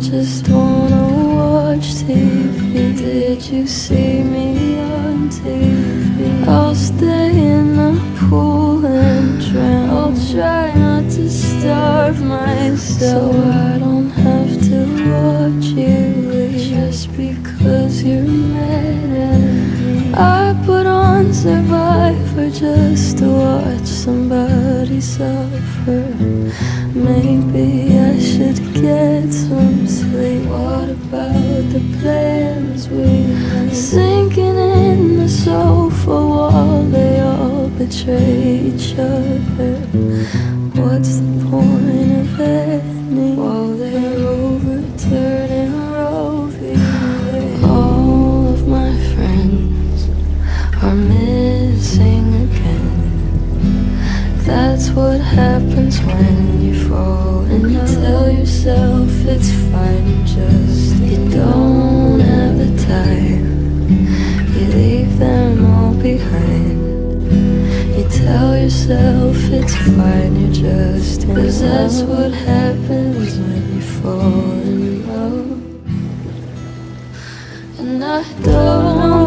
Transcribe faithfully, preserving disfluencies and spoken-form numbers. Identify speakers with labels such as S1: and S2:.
S1: just wanna watch T V. Did you see me on T V? I'll stay in the pool and drown. I'll try not to starve myself, so I don't have to watch you leave just because you're mad at me. I put on Survivor just to watch somebody suffer. Maybe I should get some sleep. What about the plans we made? Sinking in the sofa wall, they all betray each other. What's the point of any while they're overturning Roe v. Wade? All of my friends are missing again. That's what happens when you fall and you tell yourself it's fine. You just, you don't have the time. You leave them all behind. You tell yourself it's fine. You're just in love. 'Cause that's what happens when you fall in love. And I don't know